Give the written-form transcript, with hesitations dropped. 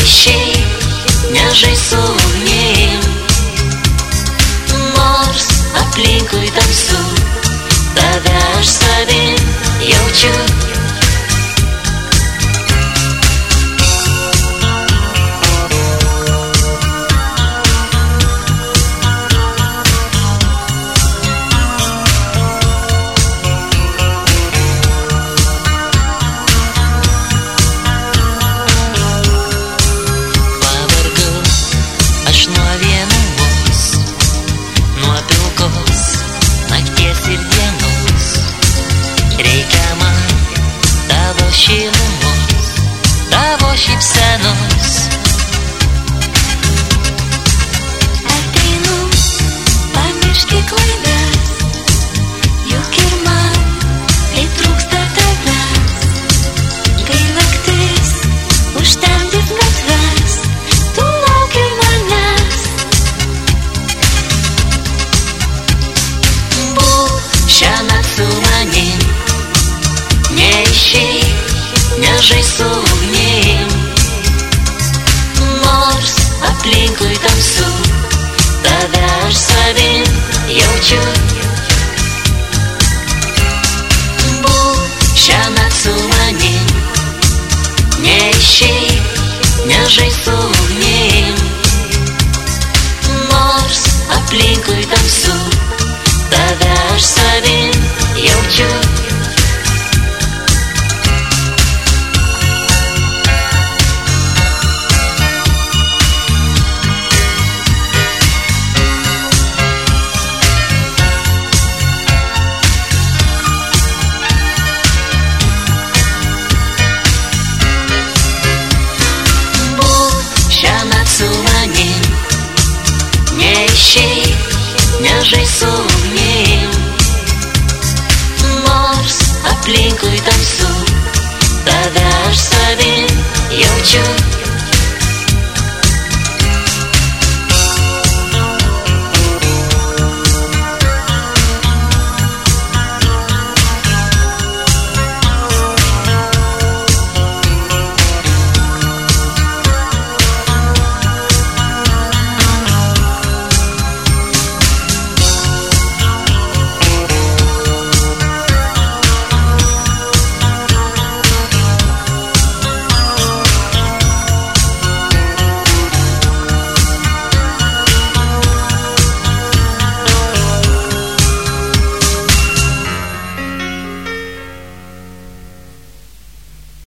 neišeik, nežaik su ugnim, nors aplinkui tamsu, tave aš savim jaučiu. Šilumos, tavo šypsenos. Ateinu, pamiršti klaidas, juk ir man pritrūksta tavęs. Kai naktis užtemdys gatves, tu lauki manęs. Būk šiąnakt su manim, neišeik, nežaik su ugnim, nors aplinkui tamsu, tave aš savim jaučiu. Būk šiąnakt su manim, neišeik, nežaik su ugnim, nors aplinkui tamsu, tave aš savim jaučiu. Neišeik, nežaik su ugnim, nors aplinkui tamsu, tave aš savim jaučiu.